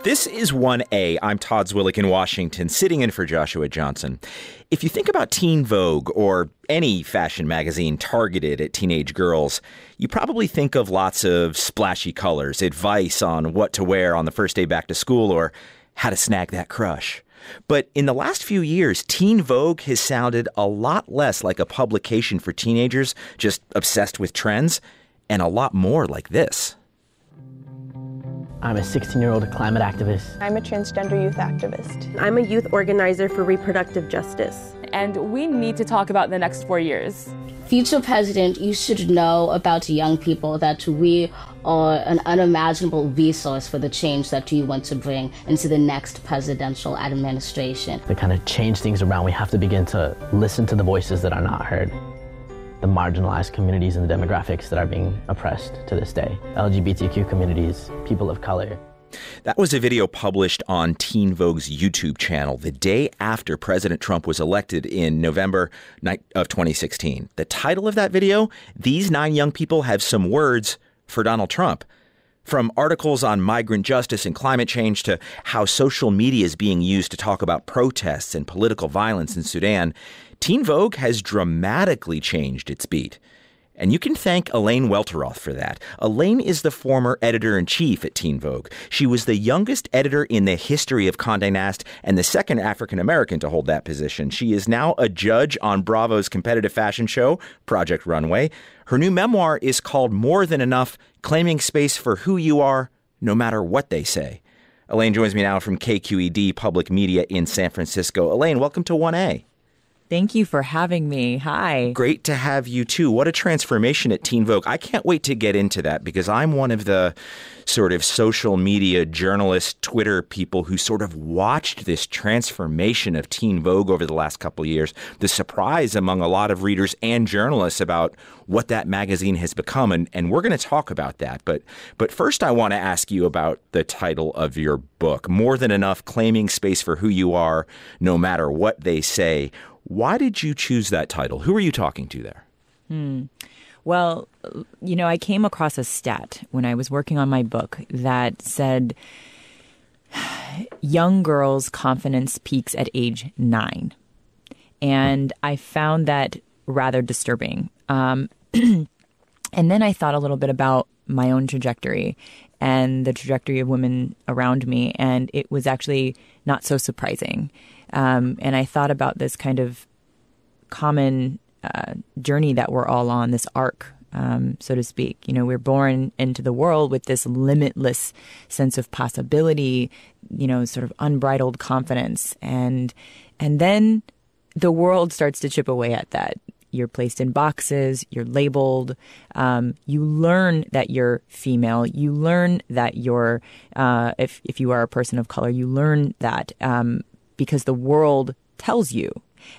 This is 1A. I'm Todd Zwillich in Washington, sitting in for Joshua Johnson. If you think about Teen Vogue or any fashion magazine targeted at teenage girls, you probably think of lots of splashy colors, advice on what to wear on the first day back to school, or how to snag that crush. But in the last few years, Teen Vogue has sounded a lot less like a publication for teenagers just obsessed with trends, and a lot more like this. I'm a 16-year-old climate activist. I'm a transgender youth activist. I'm a youth organizer for reproductive justice. And we need to talk about the next 4 years. Future president, you should know about young people that we are an unimaginable resource for the change that you want to bring into the next presidential administration. To kind of change things around, we have to begin to listen to the voices that are not heard. The marginalized communities and the demographics that are being oppressed to this day. LGBTQ communities, people of color. That was a video published on Teen Vogue's YouTube channel the day after President Trump was elected in November of 2016. The title of that video, These 9 Young People Have Some Words for Donald Trump. From articles on migrant justice and climate change to how social media is being used to talk about protests and political violence in Sudan, Teen Vogue has dramatically changed its beat. And you can thank Elaine Welteroth for that. Elaine is the former editor-in-chief at Teen Vogue. She was the youngest editor in the history of Condé Nast and the second African-American to hold that position. She is now a judge on Bravo's competitive fashion show, Project Runway. Her new memoir is called More Than Enough, Claiming Space for Who You Are, No Matter What They Say. Elaine joins me now from KQED Public Media in San Francisco. Elaine, welcome to 1A. Thank you for having me. Hi. Great to have you, too. What a transformation at Teen Vogue. I can't wait to get into that because I'm one of the sort of social media journalist, Twitter people who sort of watched this transformation of Teen Vogue over the last couple of years. The surprise among a lot of readers and journalists about what that magazine has become. And we're going to talk about that. But first, I want to ask you about the title of your book, More Than Enough, Claiming Space for Who You Are, No Matter What They Say. Why did you choose that title? Who are you talking to there? Well, you know, I came across a stat when I was working on my book that said young girls' confidence peaks at age 9. And I found that rather disturbing. And then I thought a little bit about my own trajectory and the trajectory of women around me. And it was actually not so surprising. And I thought about this kind of common journey that we're all on, this arc, so to speak. You know, we're born into the world with this limitless sense of possibility, you know, sort of unbridled confidence. And then the world starts to chip away at that. You're placed in boxes, you're labeled, you learn that you're female, you learn that you're, if you are a person of color, you learn that because the world tells you.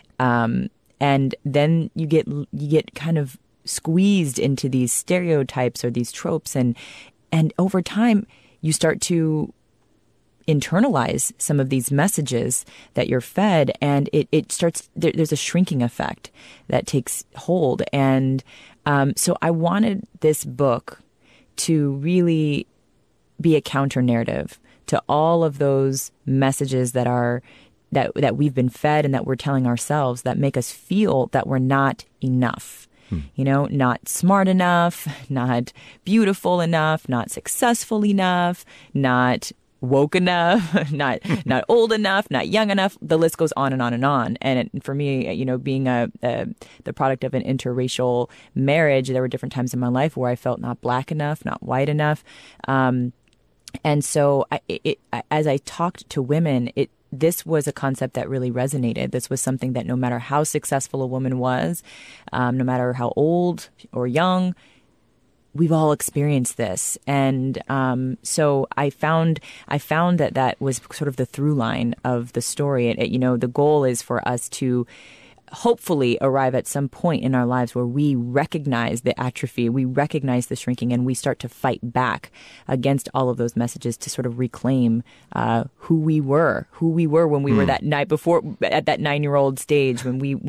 And then you get kind of squeezed into these stereotypes or these tropes. And over time, you start to internalize some of these messages that you're fed. And it starts, there's a shrinking effect that takes hold. And so I wanted this book to really be a counter narrative to all of those messages that we've been fed and that we're telling ourselves that make us feel that we're not enough. You know, not smart enough, not beautiful enough, not successful enough, not woke enough, not old enough, not young enough. The list goes on and on and on. And for me, you know, being the product of an interracial marriage, there were different times in my life where I felt not black enough, not white enough. And so as I talked to women, this was a concept that really resonated. This was something that no matter how successful a woman was, no matter how old or young, we've all experienced this. And so I found that was sort of the through line of the story. You know, the goal is for us to hopefully arrive at some point in our lives where we recognize the atrophy, we recognize the shrinking, and we start to fight back against all of those messages to sort of reclaim who we were when we were that night before, at that 9-year-old stage, when we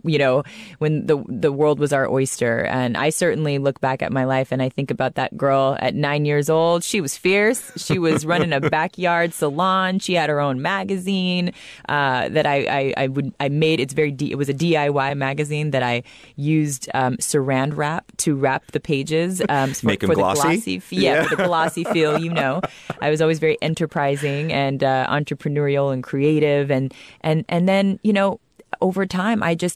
when the world was our oyster. And I certainly look back at my life and I think about that girl at 9 years old. She was fierce. She was running a backyard salon. She had her own magazine that I made. It was a DIY magazine that I used saran wrap to wrap the pages for the glossy for the glossy feel. I was always very enterprising and entrepreneurial and creative, and then over time,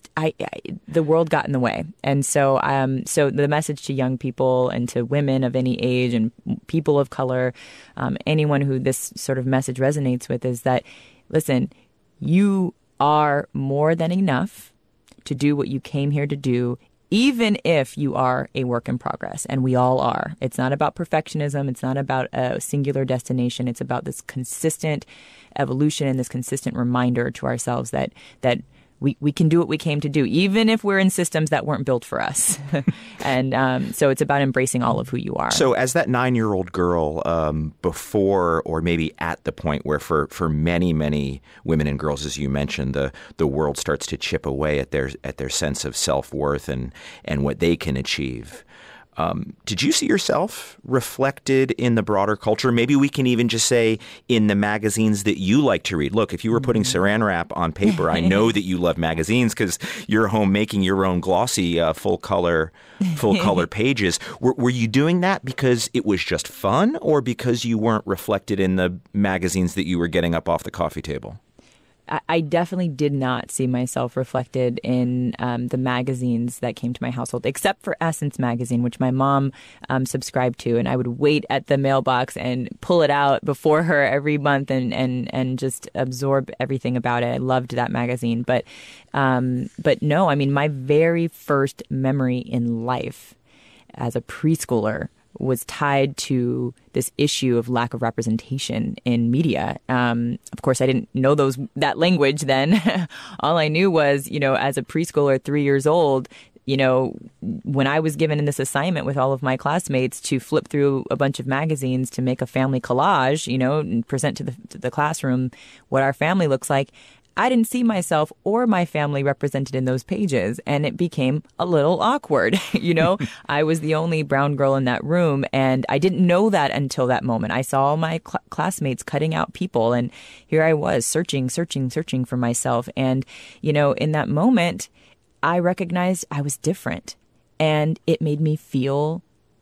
the world got in the way, and so the message to young people and to women of any age and people of color, anyone who this sort of message resonates with, is that, listen, you are more than enough to do what you came here to do, even if you are a work in progress. And we all are. It's not about perfectionism. It's not about a singular destination. It's about this consistent evolution and this consistent reminder to ourselves that we can do what we came to do, even if we're in systems that weren't built for us. And so it's about embracing all of who you are. So as that 9-year-old girl, before or maybe at the point where for many, many women and girls, as you mentioned, the world starts to chip away at their sense of self-worth and what they can achieve. Did you see yourself reflected in the broader culture? Maybe we can even just say in the magazines that you like to read. Look, if you were putting saran wrap on paper, I know that you love magazines because you're home making your own glossy full color pages. Were you doing that because it was just fun, or because you weren't reflected in the magazines that you were getting up off the coffee table? I definitely did not see myself reflected in the magazines that came to my household, except for Essence magazine, which my mom subscribed to. And I would wait at the mailbox and pull it out before her every month and just absorb everything about it. I loved that magazine. But no, I mean, my very first memory in life as a preschooler was tied to this issue of lack of representation in media. Of course, I didn't know that language then. All I knew was, as a preschooler, 3 years old, when I was given this assignment with all of my classmates to flip through a bunch of magazines to make a family collage, and present to the classroom what our family looks like, I didn't see myself or my family represented in those pages, and it became a little awkward. I was the only brown girl in that room, and I didn't know that until that moment. I saw all my classmates cutting out people, and here I was searching for myself. And, in that moment, I recognized I was different, and it made me feel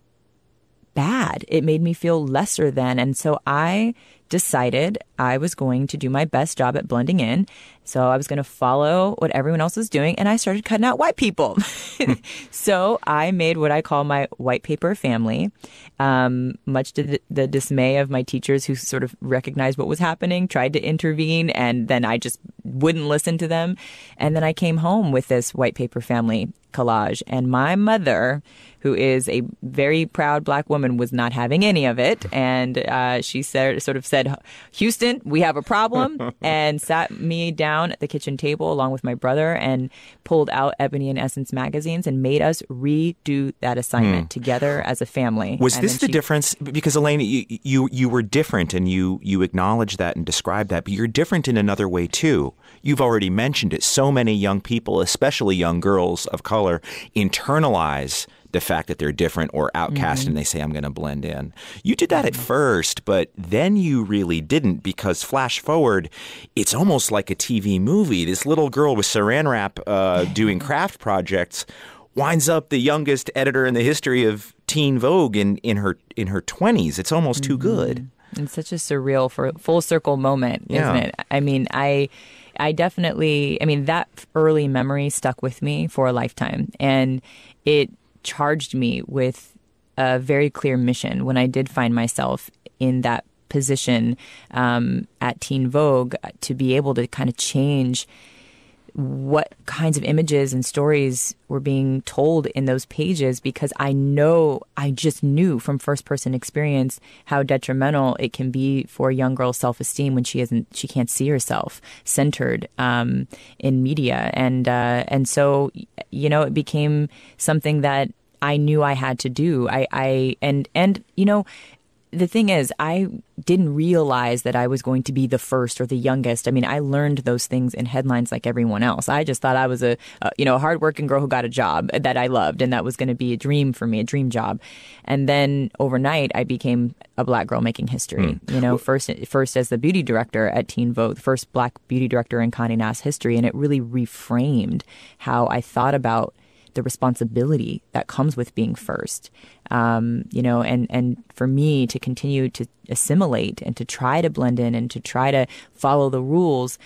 bad. It made me feel lesser than. And so I decided I was going to do my best job at blending in. So I was going to follow what everyone else was doing, and I started cutting out white people. So I made what I call my white paper family, much to the dismay of my teachers, who sort of recognized what was happening, tried to intervene, and then I just wouldn't listen to them. And then I came home with this white paper family collage, and my mother, who is a very proud Black woman, was not having any of it. And she said, Houston, we have a problem, and sat me down at the kitchen table along with my brother and pulled out Ebony and Essence magazines and made us redo that assignment together as a family. Was this the difference? Because, Elaine, you were different, and you acknowledged that and described that, but you're different in another way, too. You've already mentioned it. So many young people, especially young girls of color, internalize the fact that they're different or outcast, and they say, I'm going to blend in. You did that at first, but then you really didn't, because flash forward, it's almost like a TV movie. This little girl with saran wrap doing craft projects winds up the youngest editor in the history of Teen Vogue in her 20s. It's almost too good. It's such a surreal, full circle moment, isn't it? I mean, I definitely, that early memory stuck with me for a lifetime, and it charged me with a very clear mission when I did find myself in that position at Teen Vogue, to be able to kind of change what kinds of images and stories were being told in those pages, because I just knew from first person experience how detrimental it can be for a young girl's self-esteem when she can't see herself centered in media. And so, it became something that I knew I had to do. The thing is, I didn't realize that I was going to be the first or the youngest. I mean, I learned those things in headlines like everyone else. I just thought I was a hardworking girl who got a job that I loved, and that was going to be a dream for me, a dream job. And then overnight, I became a Black girl making history. First as the beauty director at Teen Vogue, the first Black beauty director in Condé Nast history, and it really reframed how I thought about the responsibility that comes with being first, and for me to continue to assimilate and to try to blend in and to try to follow the rules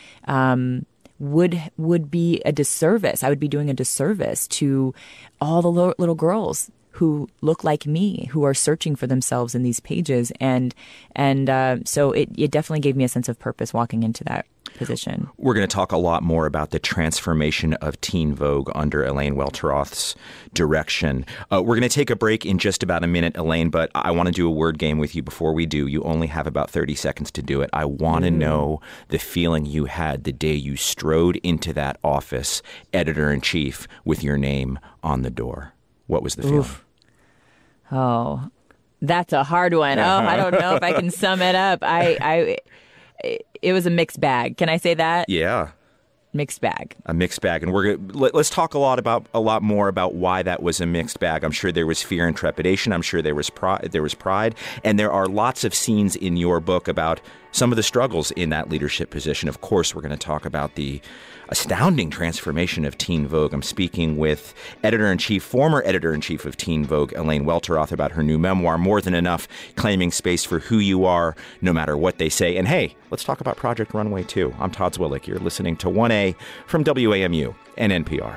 would be a disservice. I would be doing a disservice to all the little girls who look like me, who are searching for themselves in these pages, and so it definitely gave me a sense of purpose walking into that position. We're going to talk a lot more about the transformation of Teen Vogue under Elaine Welteroth's direction. We're going to take a break in just about a minute, Elaine, but I want to do a word game with you before we do. You only have about 30 seconds to do it. I want to know the feeling you had the day you strode into that office, editor-in-chief, with your name on the door. What was the feeling? Oof. Oh, that's a hard one. I don't know if I can sum it up. It was a mixed bag. Can I say that? Yeah. Mixed bag. A mixed bag. And let's talk a lot more about why that was a mixed bag. I'm sure there was fear and trepidation. I'm sure there was pride. And there are lots of scenes in your book about some of the struggles in that leadership position. Of course, we're going to talk about the astounding transformation of Teen Vogue. I'm speaking with former editor-in-chief of Teen Vogue, Elaine Welteroth, about her new memoir, More Than Enough, Claiming Space for Who You Are, No Matter What They Say. And hey, let's talk about Project Runway too. I'm Todd Zwillich. You're listening to 1A from WAMU and NPR.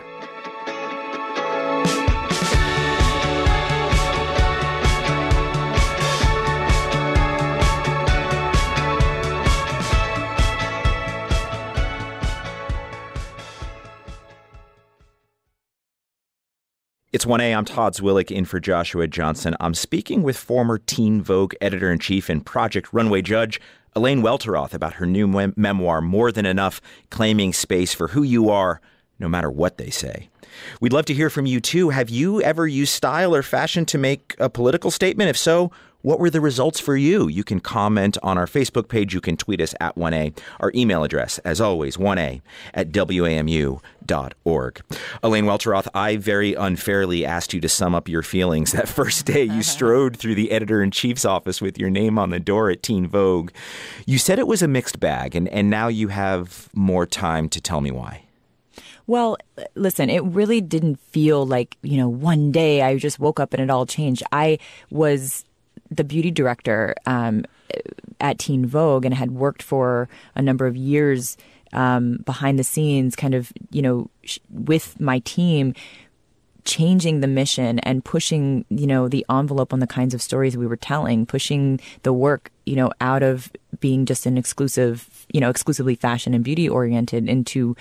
It's 1A. I'm Todd Zwillich in for Joshua Johnson. I'm speaking with former Teen Vogue editor-in-chief and Project Runway judge Elaine Welteroth about her new memoir, More Than Enough, Claiming Space for Who You Are, No Matter What They Say. We'd love to hear from you, too. Have you ever used style or fashion to make a political statement? If so, what were the results for you? You can comment on our Facebook page. You can tweet us at 1A. Our email address, as always, 1A@WAMU.org. Elaine Welteroth, I very unfairly asked you to sum up your feelings that first day you strode through the editor-in-chief's office with your name on the door at Teen Vogue. You said it was a mixed bag, and now you have more time to tell me why. Well, listen, it really didn't feel like, one day I just woke up and it all changed. I was the beauty director at Teen Vogue and had worked for a number of years behind the scenes, kind of, with my team, changing the mission and pushing, the envelope on the kinds of stories we were telling, pushing the work, out of being just an exclusively fashion and beauty oriented into,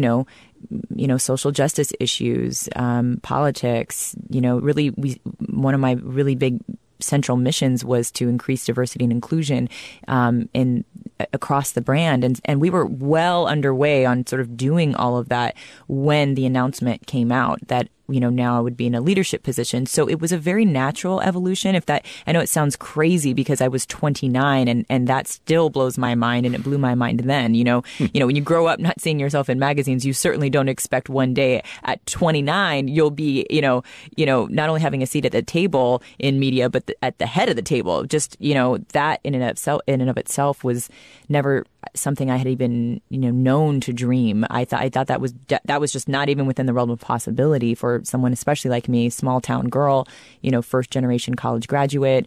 social justice issues, politics, really one of my really big central missions was to increase diversity and inclusion across the brand. And we were well underway on sort of doing all of that when the announcement came out that, now I would be in a leadership position. So it was a very natural evolution. I know it sounds crazy because I was 29 and that still blows my mind, and it blew my mind then. When you grow up not seeing yourself in magazines, you certainly don't expect one day at 29 you'll be, not only having a seat at the table in media, but at the head of the table. Just, that in and of itself was never something I had even, known to dream. I thought that was just not even within the realm of possibility for someone, especially like me, small town girl, first generation college graduate.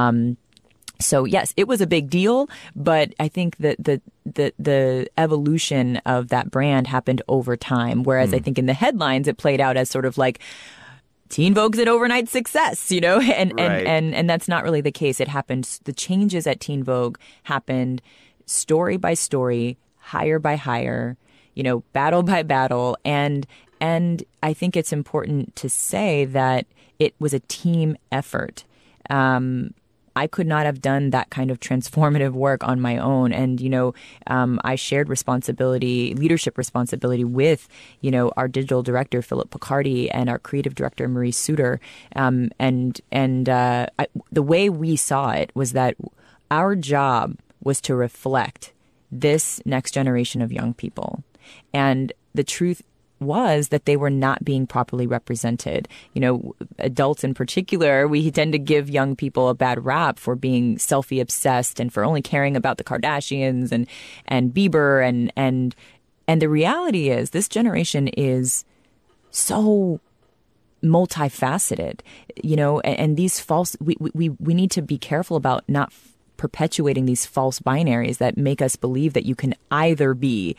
So yes, it was a big deal, but I think that the evolution of that brand happened over time. Whereas I think in the headlines, it played out as sort of like Teen Vogue's an overnight success, and that's not really the case. It happened. The changes at Teen Vogue happened story by story, hire by hire, battle by battle. And I think it's important to say that it was a team effort. I could not have done that kind of transformative work on my own. And, I shared leadership responsibility with, our digital director, Philip Picardi, and our creative director, Marie Suter. The way we saw it was that our job was to reflect this next generation of young people. And the truth was that they were not being properly represented. Adults in particular, we tend to give young people a bad rap for being selfie obsessed and for only caring about the Kardashians and Bieber and the reality is this generation is so multifaceted, and these false we need to be careful about not perpetuating these false binaries that make us believe that you can either be,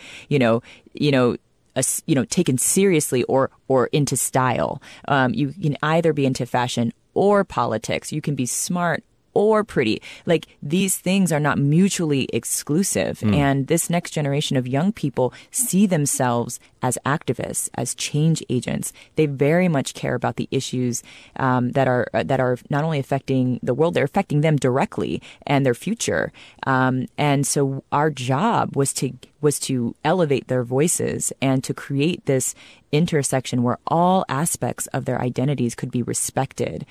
taken seriously or into style. You can either be into fashion or politics. You can be smart or pretty. Like, these things are not mutually exclusive. And this next generation of young people see themselves as activists, as change agents. They very much care about the issues that are not only affecting the world, they're affecting them directly and their future. And so our job was to elevate their voices and to create this intersection where all aspects of their identities could be respected.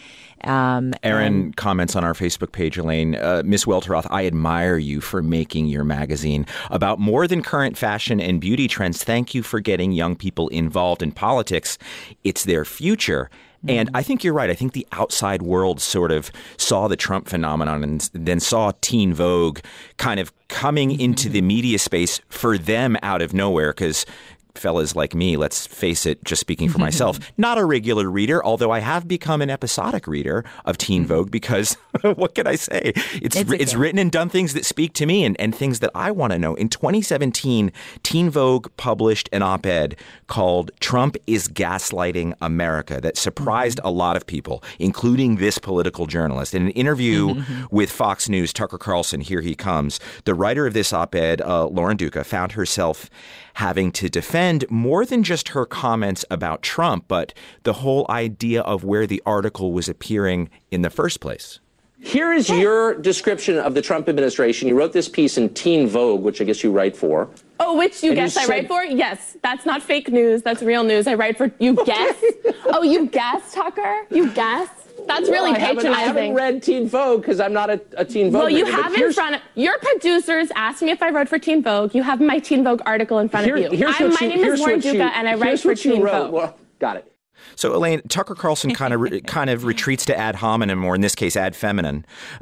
Erin comments on our Facebook page, Elaine, Miss Welteroth, I admire you for making your magazine about more than current fashion and beauty trends. Thank you for getting young people involved in politics. It's their future. And I think you're right. I think the outside world sort of saw the Trump phenomenon and then saw Teen Vogue kind of coming into the media space for them out of nowhere, because fellas like me, let's face it, just speaking for myself, not a regular reader, although I have become an episodic reader of Teen Vogue because what can I say? It's written and done things that speak to me and things that I want to know. In 2017, Teen Vogue published an op-ed called Trump is Gaslighting America that surprised a lot of people, including this political journalist. In an interview with Fox News, Tucker Carlson, here he comes, the writer of this op-ed, Lauren Duca, found herself having to defend more than just her comments about Trump, but the whole idea of where the article was appearing in the first place. Here is your description of the Trump administration. You wrote this piece in Teen Vogue, which I guess you write for. Oh, which you guess I write for? Yes, that's not fake news. That's real news. I write for, you guess? Oh, you guess, Tucker? You guess? That's really patronizing. I haven't read Teen Vogue because I'm not a Teen Vogue. Well, you have in front of your producers asked me if I wrote for Teen Vogue. You have my Teen Vogue article in front of you. My name is Lauren Duca, and I write for Teen Vogue. Well, got it. So, Elaine, Tucker Carlson kind of retreats to ad hominem, or in this case, ad feminine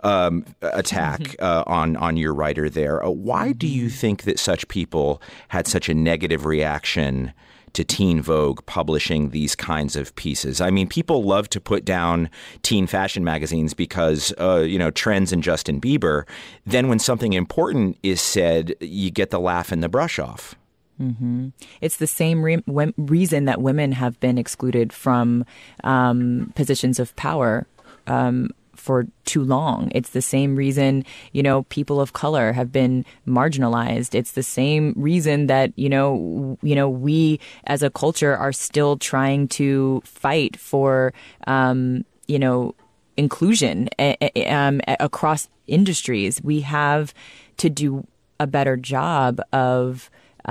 attack on your writer there. Why do you think that such people had such a negative reaction to Teen Vogue publishing these kinds of pieces? I mean, people love to put down teen fashion magazines because, trends and Justin Bieber. Then when something important is said, you get the laugh and the brush off. Mm-hmm. It's the same reason that women have been excluded from positions of power for too long. It's the same reason, people of color have been marginalized. It's the same reason that, we as a culture are still trying to fight for, inclusion across industries. We have to do a better job of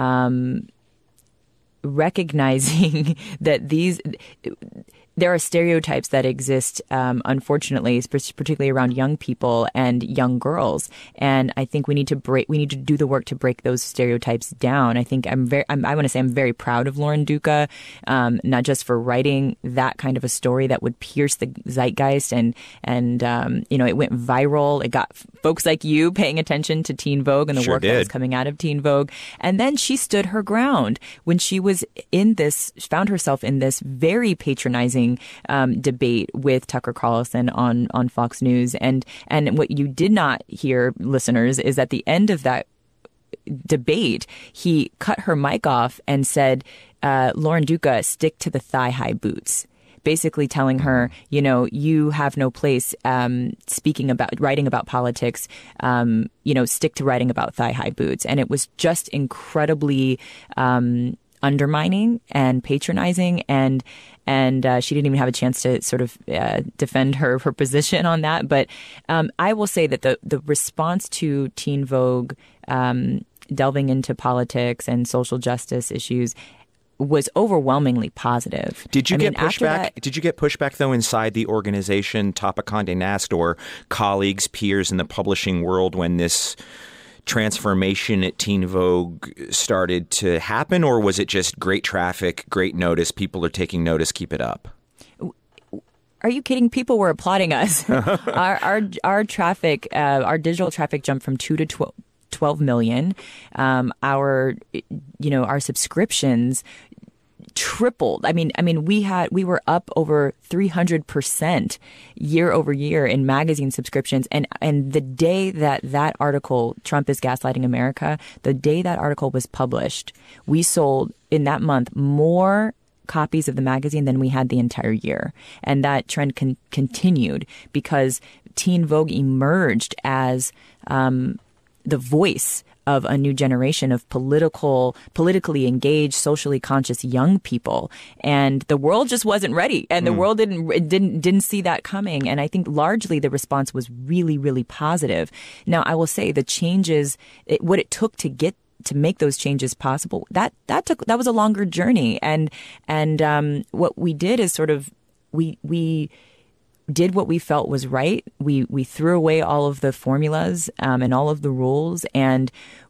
recognizing that there are stereotypes that exist, unfortunately, particularly around young people and young girls. And I think we need to do the work to break those stereotypes down. I think I want to say I'm very proud of Lauren Duca, not just for writing that kind of a story that would pierce the zeitgeist and it went viral. It got folks like you paying attention to Teen Vogue and the work that was coming out of Teen Vogue. And then she stood her ground when she was found herself in this very patronizing debate with Tucker Carlson on Fox News. And what you did not hear, listeners, is at the end of that debate, he cut her mic off and said, Lauren Duca, stick to the thigh-high boots. basically telling her, you know, you have no place writing about politics, you know, stick to writing about thigh-high boots. And it was just incredibly undermining and patronizing, and she didn't even have a chance to sort of defend her position on that. But I will say that the response to Teen Vogue delving into politics and social justice issues was overwhelmingly positive. Did you get pushback? Did you get pushback though inside the organization, Tapa Condé Nast, or colleagues, peers in the publishing world when this transformation at Teen Vogue started to happen, or was it just great traffic, great notice, people are taking notice, keep it up? Are you kidding? People were applauding us. Our traffic, our digital traffic jumped from 2 to 12 million. Our subscriptions tripled. I mean, we were up over 300% year over year in magazine subscriptions. And the day that article, Trump is Gaslighting America, the day that article was published, we sold in that month more copies of the magazine than we had the entire year. And that trend continued because Teen Vogue emerged as the voice of a new generation of politically engaged, socially conscious young people. And the world just wasn't ready. And the world didn't see that coming. And I think largely the response was really, really positive. Now, I will say the changes, what it took to make those changes possible, that was a longer journey. And what we did is sort of, we did what we felt was right. We threw away all of the formulas and all of the rules, and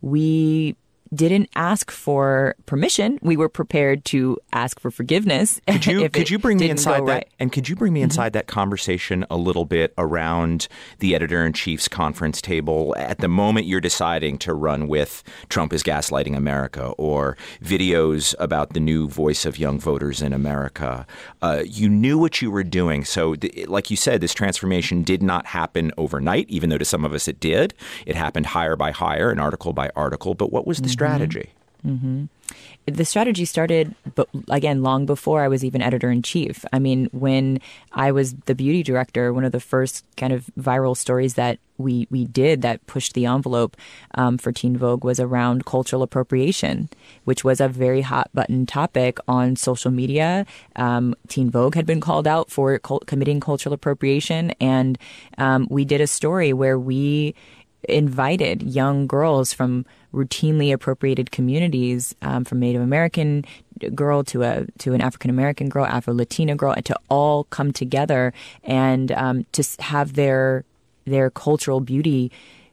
we didn't ask for permission. We were prepared to ask for forgiveness. Could you bring me inside that? And could you bring me inside that conversation a little bit around the editor-in-chief's conference table at the moment you're deciding to run with Trump is Gaslighting America or videos about the new voice of young voters in America? You knew what you were doing. So like you said, this transformation did not happen overnight, even though to some of us it did. It happened hire by hire and article by article. But what was the strategy? Mm-hmm. The strategy started, but again, long before I was even editor-in-chief. I mean, when I was the beauty director, one of the first kind of viral stories that we did that pushed the envelope for Teen Vogue was around cultural appropriation, which was a very hot-button topic on social media. Teen Vogue had been called out for committing cultural appropriation, and we did a story where we invited young girls from routinely appropriated communities, from Native American girl to an African American girl, Afro-Latina girl, to all come together and to have their cultural beauty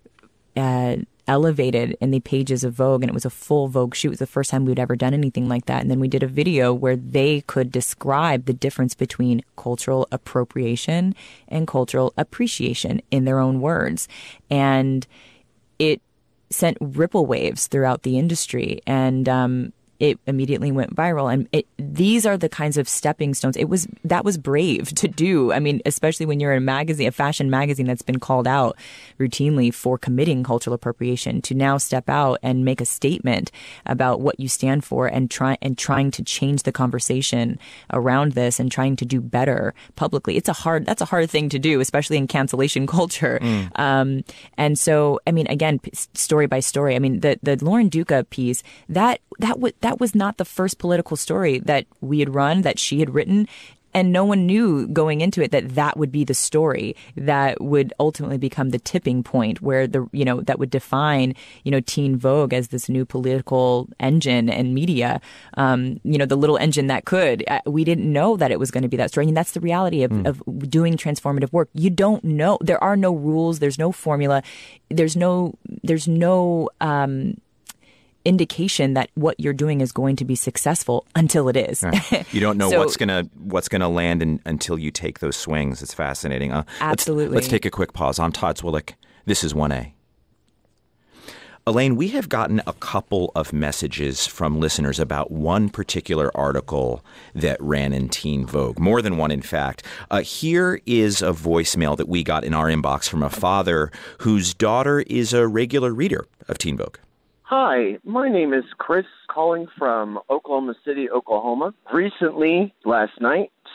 elevated in the pages of Vogue. And it was a full Vogue shoot. It was the first time we'd ever done anything like that. And then we did a video where they could describe the difference between cultural appropriation and cultural appreciation in their own words. And it sent ripple waves throughout the industry, and it immediately went viral. And these are the kinds of stepping stones. That was brave to do. I mean, especially when you're in a fashion magazine that's been called out routinely for committing cultural appropriation, to now step out and make a statement about what you stand for and trying to change the conversation around this and trying to do better publicly. That's a hard thing to do, especially in cancellation culture. And so, I mean, again, story by story. I mean, the Lauren Duca piece, that was not the first political story that we had run, that she had written. And no one knew going into it that would be the story that would ultimately become the tipping point where that would define, Teen Vogue as this new political engine and media, the little engine that could. We didn't know that it was going to be that story. And that's the reality of doing transformative work. You don't know. There are no rules. There's no formula. There's no indication that what you're doing is going to be successful until it is. Right. You don't know what's gonna land until you take those swings. It's fascinating. Absolutely. Let's take a quick pause. I'm Todd Zwillich. This is 1A. Elaine, we have gotten a couple of messages from listeners about one particular article that ran in Teen Vogue, more than one, in fact. Here is a voicemail that we got in our inbox from a father whose daughter is a regular reader of Teen Vogue. Hi, my name is Chris, calling from Oklahoma City, Oklahoma. Recently, last night,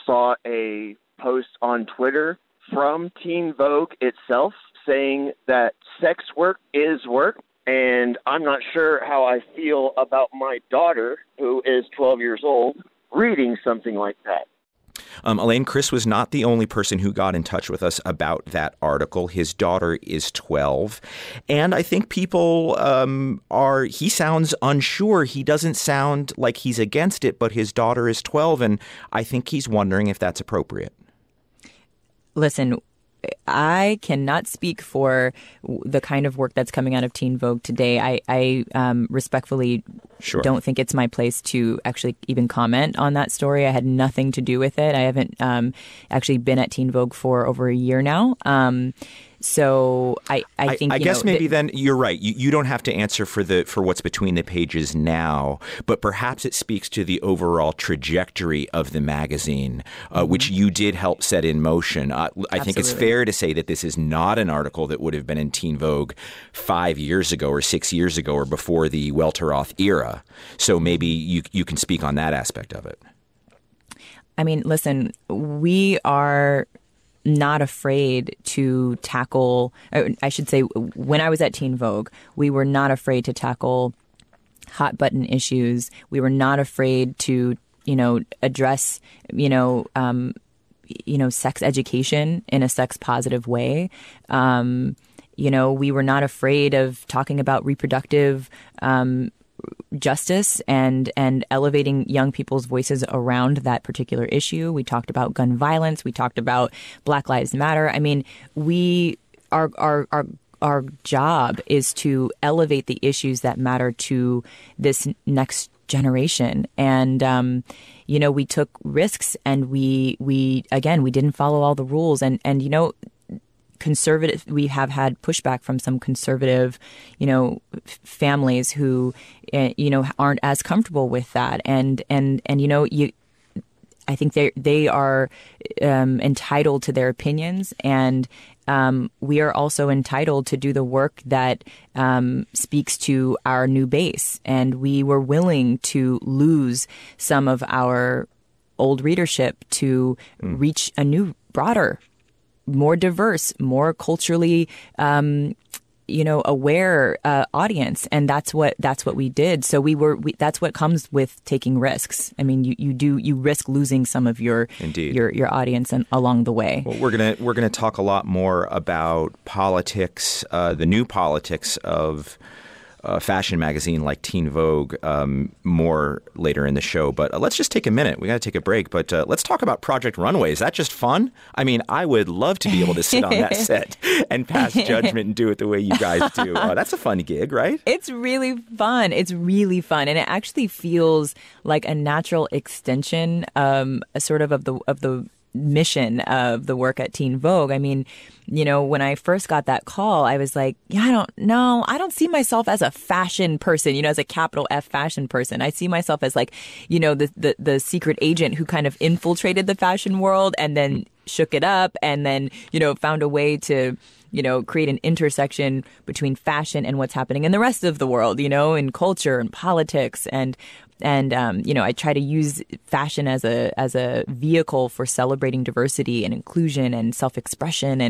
saw a post on Twitter from Teen Vogue itself saying that sex work is work. And I'm not sure how I feel about my daughter, who is 12 years old, reading something like that. Elaine, Chris was not the only person who got in touch with us about that article. His daughter is 12. And I think people he sounds unsure. He doesn't sound like he's against it, but his daughter is 12. And I think he's wondering if that's appropriate. Listen, I cannot speak for the kind of work that's coming out of Teen Vogue today. I respectfully don't think it's my place to actually even comment on that story. I had nothing to do with it. I haven't actually been at Teen Vogue for over a year now. So I think I guess maybe then you're right. You don't have to answer for what's between the pages now, but perhaps it speaks to the overall trajectory of the magazine, which you did help set in motion. I think it's fair to say that this is not an article that would have been in Teen Vogue 5 years ago or 6 years ago or before the Welteroth era. So maybe you can speak on that aspect of it. I mean, listen, we are not afraid to tackle, I should say, when I was at Teen Vogue, we were not afraid to tackle hot button issues. We were not afraid to, address, sex education in a sex positive way. We were not afraid of talking about reproductive justice and elevating young people's voices around that particular issue. We talked about gun violence. We talked about Black Lives Matter. I mean, our job is to elevate the issues that matter to this next generation. And, we took risks and we didn't follow all the rules. And conservative, we have had pushback from some conservative, families who, aren't as comfortable with that. And I think they are entitled to their opinions, and we are also entitled to do the work that speaks to our new base. And we were willing to lose some of our old readership to reach a new, broader, more diverse, more culturally, aware audience, and that's what we did. So that's what comes with taking risks. I mean, you risk losing some of your audience along the way. Well, we're gonna talk a lot more about politics, the new politics of fashion magazine like Teen Vogue more later in the show. But let's just take a minute. We got to take a break. But let's talk about Project Runway. Is that just fun? I mean, I would love to be able to sit on that set and pass judgment and do it the way you guys do. That's a fun gig, right? It's really fun. It's really fun. And it actually feels like a natural extension sort of the mission of the work at Teen Vogue. I mean, when I first got that call, I was like, I don't see myself as a fashion person, as a capital F fashion person. I see myself as like, the secret agent who kind of infiltrated the fashion world and then shook it up and then, found a way to, create an intersection between fashion and what's happening in the rest of the world, in culture and politics. And I try to use fashion as a vehicle for celebrating diversity and inclusion and self-expression.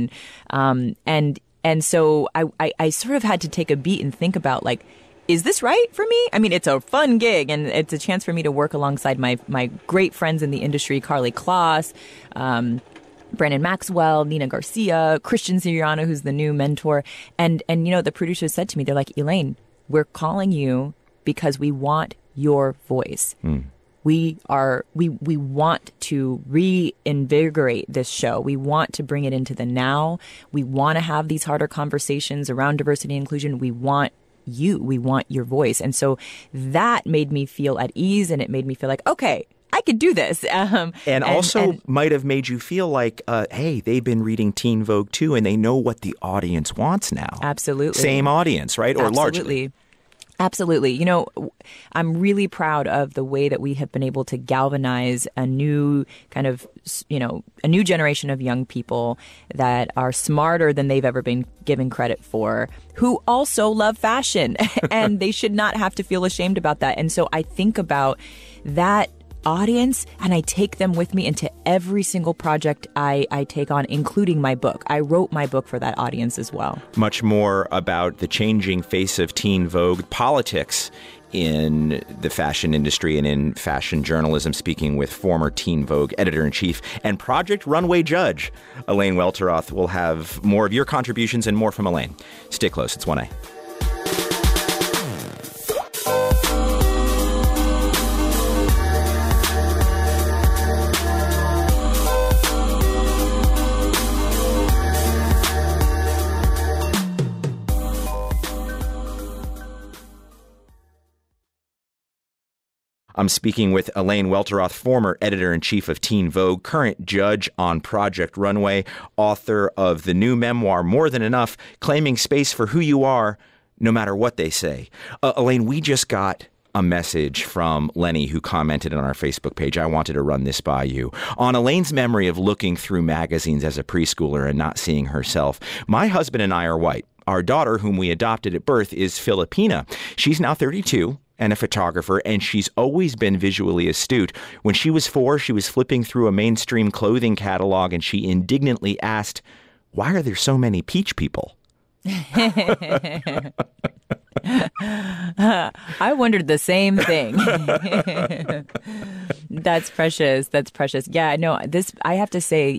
And so I sort of had to take a beat and think about, like, is this right for me? I mean, it's a fun gig and it's a chance for me to work alongside my great friends in the industry, Carly Kloss, Brandon Maxwell, Nina Garcia, Christian Siriano, who's the new mentor. And the producers said to me, they're like, Elaine, we're calling you because we want your voice. We want to reinvigorate this show. We want to bring it into the now. We want to have these harder conversations around diversity and inclusion. We want you. We want your voice. And so that made me feel at ease, and it made me feel like, okay, I could do this. And also might have made you feel like, hey, they've been reading Teen Vogue too, and they know what the audience wants now. Absolutely. Same audience, right? Or Absolutely. Largely. Absolutely. I'm really proud of the way that we have been able to galvanize a new kind of, a new generation of young people that are smarter than they've ever been given credit for, who also love fashion, and they should not have to feel ashamed about that. And so I think about that audience, and I take them with me into every single project I take on, including my book. I wrote my book for that audience as well. Much more about the changing face of teen Vogue, politics in the fashion industry and in fashion journalism, speaking with former Teen Vogue editor-in-chief and Project Runway judge, Elaine Welteroth. We'll have more of your contributions and more from Elaine. Stay close. It's 1A. I'm speaking with Elaine Welteroth, former editor-in-chief of Teen Vogue, current judge on Project Runway, author of the new memoir, More Than Enough, Claiming Space for Who You Are, No Matter What They Say. Elaine, we just got a message from Lenny, who commented on our Facebook page. I wanted to run this by you. On Elaine's memory of looking through magazines as a preschooler and not seeing herself, my husband and I are white. Our daughter, whom we adopted at birth, is Filipina. She's now 32. And a photographer, and she's always been visually astute. When she was 4, she was flipping through a mainstream clothing catalog, and she indignantly asked, "Why are there so many peach people?" I wondered the same thing. That's precious. That's precious. Yeah, no, I have to say,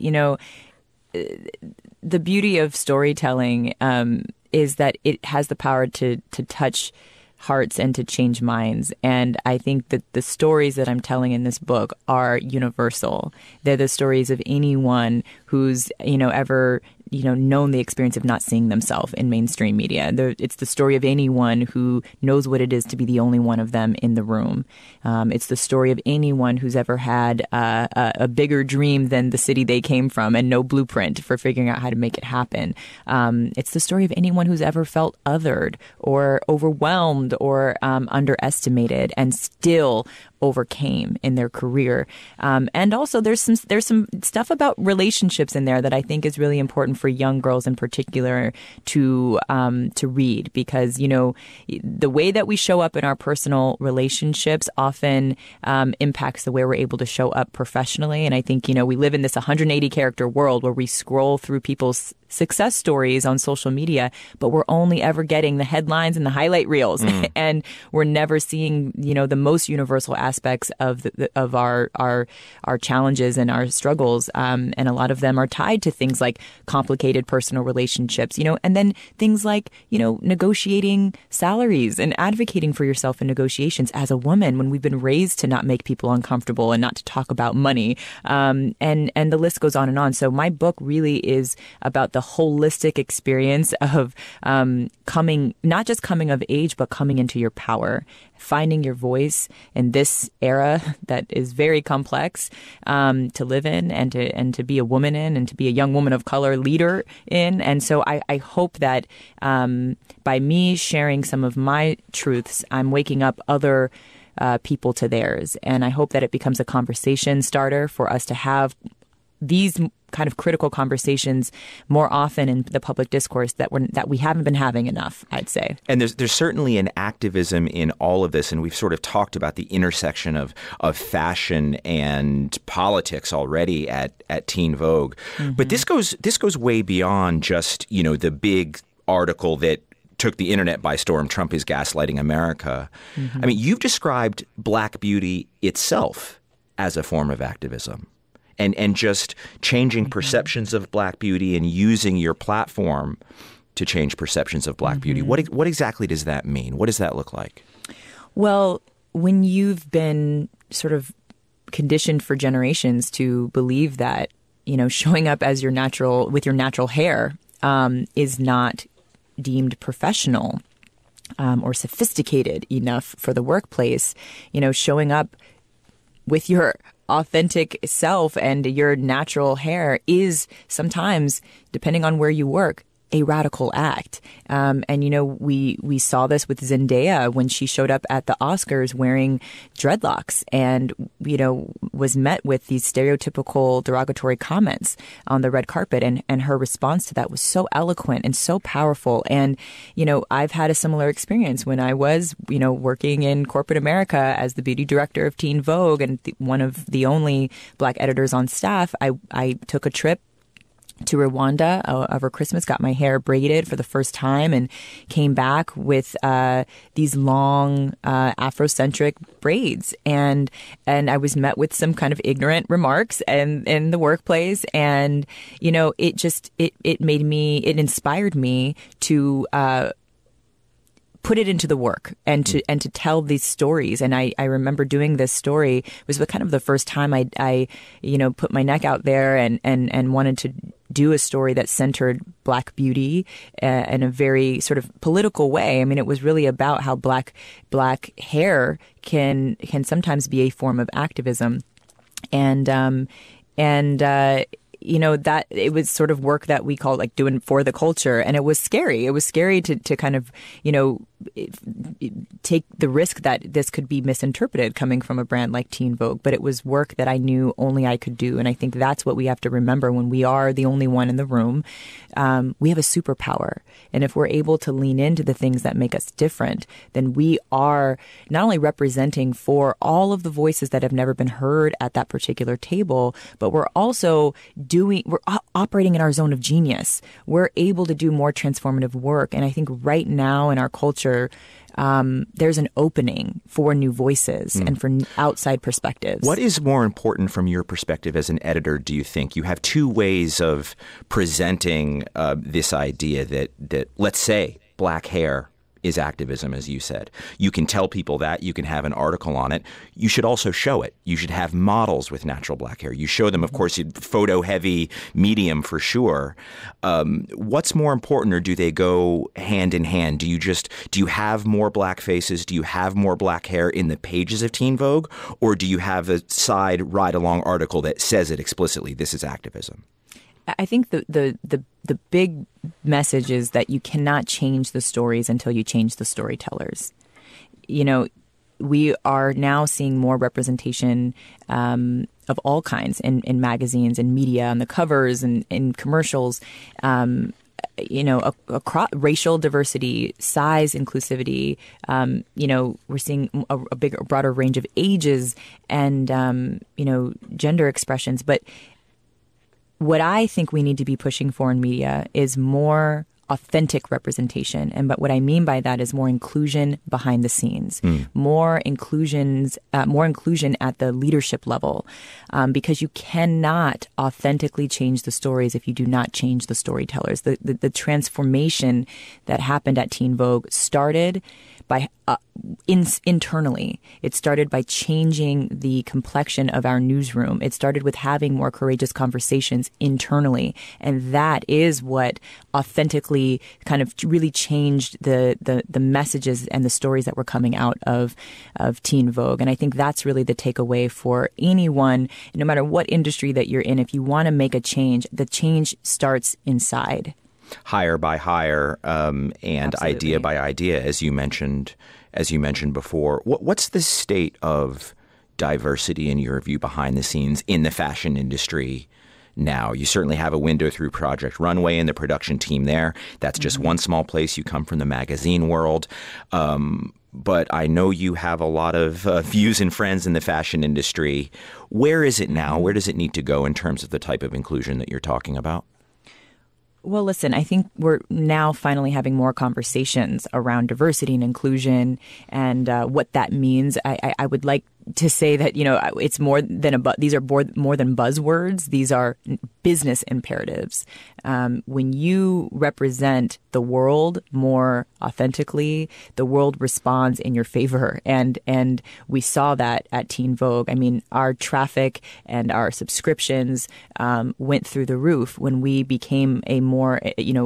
the beauty of storytelling is that it has the power to touch hearts and to change minds. And I think that the stories that I'm telling in this book are universal. They're the stories of anyone who's, ever known the experience of not seeing themselves in mainstream media. It's the story of anyone who knows what it is to be the only one of them in the room. It's the story of anyone who's ever had a bigger dream than the city they came from and no blueprint for figuring out how to make it happen. It's the story of anyone who's ever felt othered or overwhelmed or underestimated and still overcame in their career. And also there's some stuff about relationships in there that I think is really important for young girls in particular to read, because, the way that we show up in our personal relationships often impacts the way we're able to show up professionally. And I think, we live in this 180 character world where we scroll through people's success stories on social media, but we're only ever getting the headlines and the highlight reels. And we're never seeing, the most universal aspects of our challenges and our struggles. And a lot of them are tied to things like complicated personal relationships, and then things like, negotiating salaries and advocating for yourself in negotiations as a woman when we've been raised to not make people uncomfortable and not to talk about money. And the list goes on and on. So my book really is about the holistic experience of not just coming of age, but coming into your power, finding your voice in this era that is very complex to live in and to be a woman in and to be a young woman of color leader in. And so I hope that by me sharing some of my truths, I'm waking up other people to theirs. And I hope that it becomes a conversation starter for us to have these kind of critical conversations more often in the public discourse that we haven't been having enough, I'd say. And there's certainly an activism in all of this, and we've sort of talked about the intersection of fashion and politics already at Teen Vogue. Mm-hmm. But this goes way beyond just, the big article that took the internet by storm, Trump is gaslighting America. Mm-hmm. I mean, you've described Black beauty itself as a form of activism. And just changing perceptions of Black beauty and using your platform to change perceptions of Black beauty. What exactly does that mean? What does that look like? Well, when you've been sort of conditioned for generations to believe that, showing up as with your natural hair is not deemed professional or sophisticated enough for the workplace, showing up with your authentic self and your natural hair is sometimes, depending on where you work, a radical act. And, we saw this with Zendaya when she showed up at the Oscars wearing dreadlocks and, was met with these stereotypical derogatory comments on the red carpet. And her response to that was so eloquent and so powerful. And, I've had a similar experience when I was, working in corporate America as the beauty director of Teen Vogue and one of the only Black editors on staff. I took a trip to Rwanda over Christmas, got my hair braided for the first time, and came back with these long Afrocentric braids. And I was met with some kind of ignorant remarks in the workplace. And, it inspired me to put it into the work and to tell these stories. And I remember doing this story. It was kind of the first time I put my neck out there and wanted to do a story that centered Black beauty in a very sort of political way. I mean, it was really about how black hair can sometimes be a form of activism. And that it was sort of work that we call like doing for the culture. And it was scary. It was scary to kind of, take the risk that this could be misinterpreted coming from a brand like Teen Vogue. But it was work that I knew only I could do. And I think that's what we have to remember when we are the only one in the room. We have a superpower. And if we're able to lean into the things that make us different, then we are not only representing for all of the voices that have never been heard at that particular table, but we're also we're operating in our zone of genius. We're able to do more transformative work. And I think right now in our culture, there's an opening for new voices and for outside perspectives. What is more important from your perspective as an editor, do you think? You have two ways of presenting this idea that, let's say, Black hair is activism, as you said. You can tell people that. You can have an article on it. You should also show it. You should have models with natural black hair. You show them, of course, photo-heavy medium for sure. What's more important, or do they go hand in hand? Do you have more black faces? Do you have more black hair in the pages of Teen Vogue? Or do you have a side ride-along article that says it explicitly, this is activism? I think the big message is that you cannot change the stories until you change the storytellers. We are now seeing more representation of all kinds in magazines and media, on the covers and in commercials. Across racial diversity, size inclusivity. We're seeing a bigger, broader range of ages and gender expressions, but what I think we need to be pushing for in media is more authentic representation. But what I mean by that is more inclusion behind the scenes, more inclusion at the leadership level, because you cannot authentically change the stories if you do not change the storytellers. The transformation that happened at Teen Vogue started by internally. It started by changing the complexion of our newsroom. It started with having more courageous conversations internally. And that is what authentically kind of really changed the messages and the stories that were coming out of Teen Vogue. And I think that's really the takeaway for anyone, no matter what industry that you're in. If you want to make a change, the change starts inside. Hire by hire, and Absolutely. idea by idea, as you mentioned before. What's the state of diversity in your view behind the scenes in the fashion industry now? You certainly have a window through Project Runway and the production team there. That's just one small place. You come from the magazine world. But I know you have a lot of views and friends in the fashion industry. Where is it now? Where does it need to go in terms of the type of inclusion that you're talking about? Well, listen, I think we're now finally having more conversations around diversity and inclusion and what that means. I would like to say that, it's more than these are more than buzzwords. These are business imperatives. When you represent the world more authentically, the world responds in your favor. And we saw that at Teen Vogue. I mean, our traffic and our subscriptions went through the roof when we became more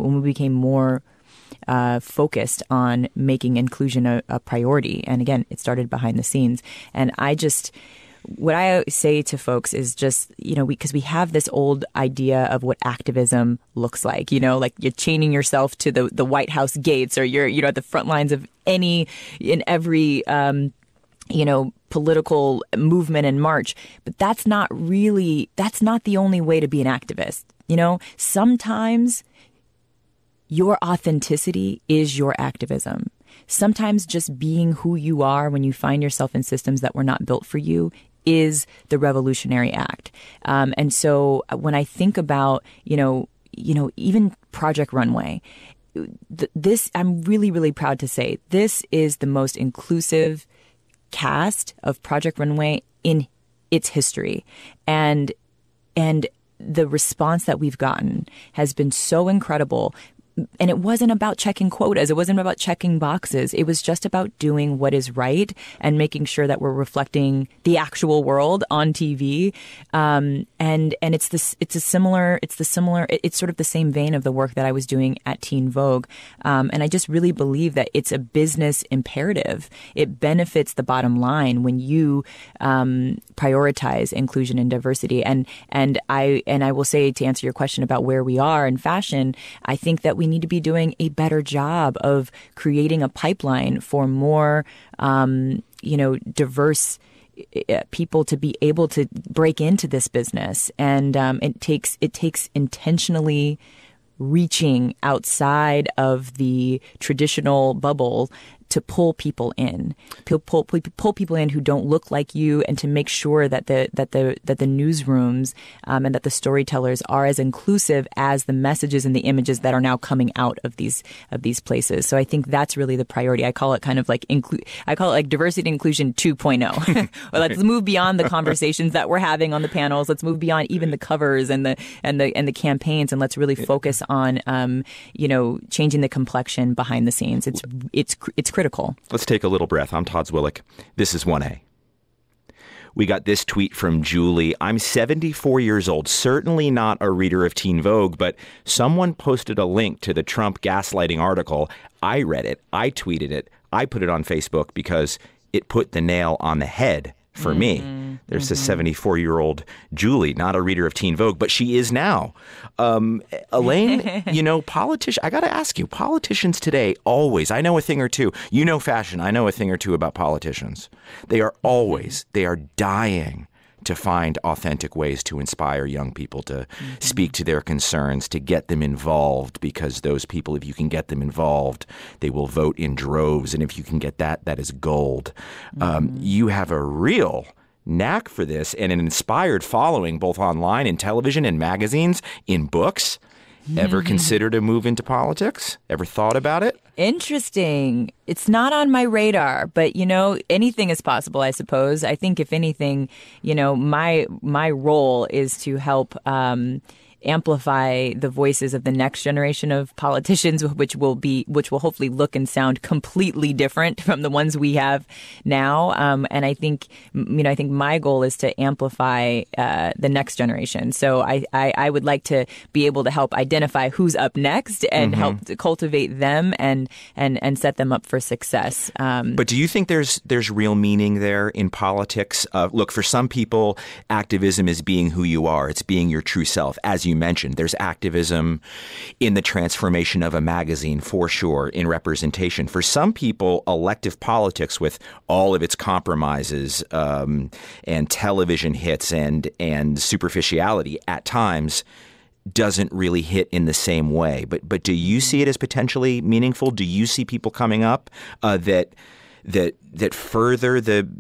focused on making inclusion a priority. And again, it started behind the scenes. And I just what I say to folks is just, because we have this old idea of what activism looks like, like you're chaining yourself to the White House gates, or you're, at the front lines of every political movement and march. But that's not the only way to be an activist. Sometimes your authenticity is your activism. Sometimes just being who you are when you find yourself in systems that were not built for you is the revolutionary act. And so when I think about, even Project Runway, this, I'm really, really proud to say, this is the most inclusive cast of Project Runway in its history. And the response that we've gotten has been so incredible. And it wasn't about checking quotas. It wasn't about checking boxes. It was just about doing what is right and making sure that we're reflecting the actual world on TV. And it's sort of the same vein of the work that I was doing at Teen Vogue. And I just really believe that it's a business imperative. It benefits the bottom line when you prioritize inclusion and diversity. And I will say, to answer your question about where we are in fashion, I think that we need to be doing a better job of creating a pipeline for more, diverse people to be able to break into this business. And it takes intentionally reaching outside of the traditional bubble to pull people in, pull people in who don't look like you, and to make sure that the newsrooms and that the storytellers are as inclusive as the messages and the images that are now coming out of these places. So I think that's really the priority. I call it kind of like diversity and inclusion 2.0. Well, let's move beyond the conversations that we're having on the panels. Let's move beyond even the covers and the campaigns, and let's really focus on changing the complexion behind the scenes. It's critical. Let's take a little breath. I'm Todd Zwillich. This is 1A. We got this tweet from Julie. I'm 74 years old, certainly not a reader of Teen Vogue, but someone posted a link to the Trump gaslighting article. I read it. I tweeted it. I put it on Facebook because it put the nail on the head for me. There's a 74-year-old Julie, not a reader of Teen Vogue, but she is now. Elaine, I got to ask you, politicians today always, I know a thing or two. You know fashion. I know a thing or two about politicians. They are dying to find authentic ways to inspire young people to speak to their concerns, to get them involved, because those people, if you can get them involved, they will vote in droves. And if you can get that, that is gold. You have a real knack for this and an inspired following, both online, in television, and magazines, in books. Ever considered a move into politics? Ever thought about it? Interesting. It's not on my radar, but, anything is possible, I suppose. I think if anything, my role is to help amplify the voices of the next generation of politicians, which will hopefully look and sound completely different from the ones we have now. And I think my goal is to amplify the next generation. So I would like to be able to help identify who's up next and help to cultivate them and set them up for success. But do you think there's real meaning there in politics? Look, for some people, activism is being who you are. It's being your true self. As you mentioned, there's activism in the transformation of a magazine, for sure, in representation. For some people, elective politics, with all of its compromises and television hits and superficiality at times, doesn't really hit in the same way. But do you see it as potentially meaningful? Do you see people coming up that further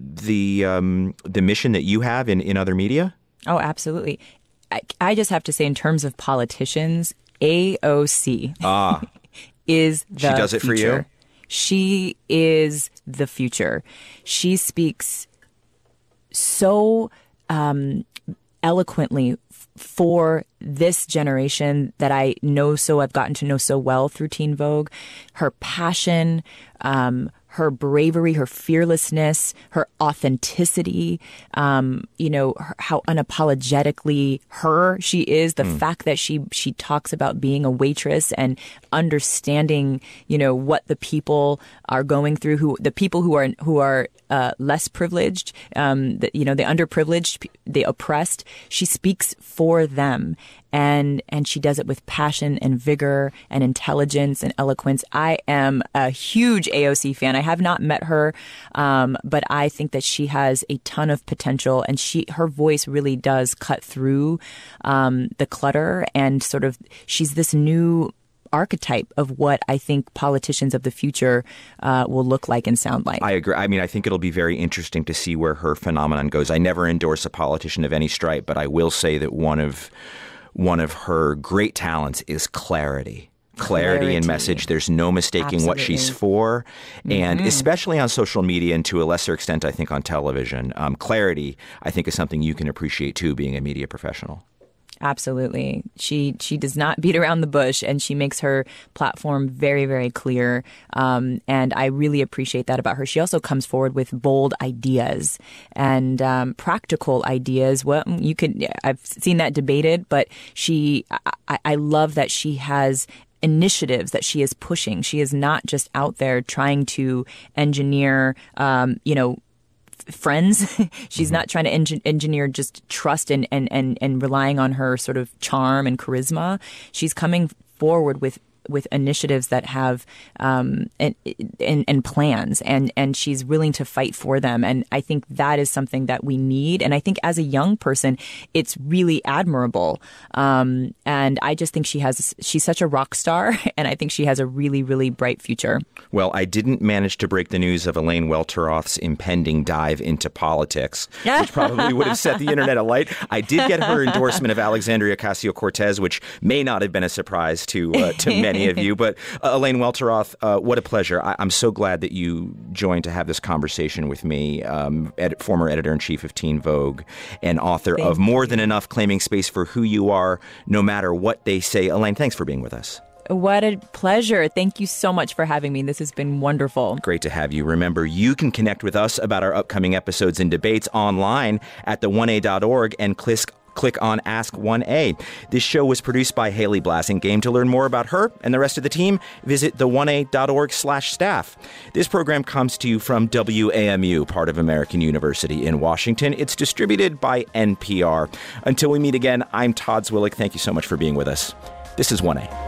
the mission that you have in other media? Oh, absolutely. I just have to say, in terms of politicians, AOC is the future. She does it for you? She is the future. She speaks so eloquently for this generation that I've gotten to know so well through Teen Vogue. Her passion, her bravery, her fearlessness, her authenticity, how unapologetically her she is, the fact that she talks about being a waitress and understanding, what the people are going through, the people who are less privileged, the underprivileged, the oppressed. She speaks for them. And she does it with passion and vigor and intelligence and eloquence. I am a huge AOC fan. I have not met her, but I think that she has a ton of potential, and her voice really does cut through the clutter, and sort of she's this new archetype of what I think politicians of the future will look like and sound like. I agree. I mean, I think it'll be very interesting to see where her phenomenon goes. I never endorse a politician of any stripe, but I will say that one of her great talents is clarity in message. There's no mistaking what she's for. And especially on social media, and to a lesser extent, I think, on television, clarity, I think, is something you can appreciate, too, being a media professional. Absolutely. She does not beat around the bush, and she makes her platform very, very clear. And I really appreciate that about her. She also comes forward with bold ideas and practical ideas. Well, I've seen that debated, but I love that she has initiatives that she is pushing. She is not just out there trying to engineer, friends. She's not trying to engineer just trust and relying on her sort of charm and charisma. She's coming forward with initiatives that have and plans, and she's willing to fight for them. And I think that is something that we need. And I think as a young person, it's really admirable. And I just think she's such a rock star, and I think she has a really, really bright future. Well, I didn't manage to break the news of Elaine Welteroth's impending dive into politics, which probably would have set the internet alight. I did get her endorsement of Alexandria Ocasio-Cortez, which may not have been a surprise to many of you. But Elaine Welteroth, what a pleasure. I'm so glad that you joined to have this conversation with me, former editor-in-chief of Teen Vogue and author of More Than Enough, Claiming Space for Who You Are, No Matter What They Say. Elaine, thanks for being with us. What a pleasure. Thank you so much for having me. This has been wonderful. Great to have you. Remember, you can connect with us about our upcoming episodes and debates online at the1a.org and click on Ask 1A. This show was produced by Haley Blasingame. To learn more about her and the rest of the team, visit the1a.org/staff. This program comes to you from WAMU, part of American University in Washington. It's distributed by NPR. Until we meet again, I'm Todd Zwillich. Thank you so much for being with us. This is 1A.